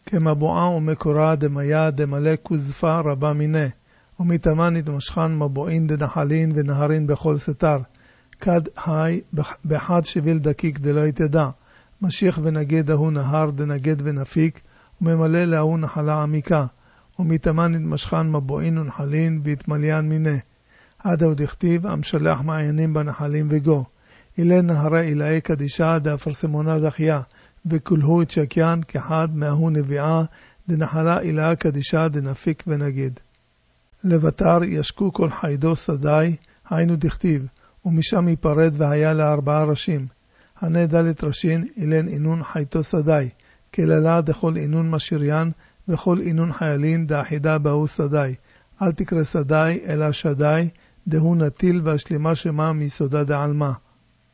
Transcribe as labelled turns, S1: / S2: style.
S1: כמבועה ומקורה דמיה דמלא כוזפה רבה מיני, ומתאמן התמשכן מבועין דנחלין ונהרין בכל סתר, כד היי באחד שביל דקיק דלא יתדע, משיך ונגד ההוא נהר דנגד ונפיק, וממלא להוא נחלה עמיקה, ומתאמן התמשכן מבועין ונחלין והתמליין מיני, עד הוא דכתיב המשלח מעיינים בנחלים וגו, אילי נהרי אילאי קדישה דאפרסמונה דחיה, וכולהו צ'קיין כחד מההו נביעה דנחלה אילאה קדישה דנפיק ונגד. לבטר ישקו כל חיידו סדי, היינו דכתיב, ומשם ייפרד והיה ל4 ראשים. הנה דלת ראשין אילן אינון חייתו סדי, כללה דכל אינון משיריין, וכל אינון חיילין דאחידה באו סדי. אל תקרא סדי אלא שדי, דהו נטיל והשלימה שמה מיסודה דעלמה.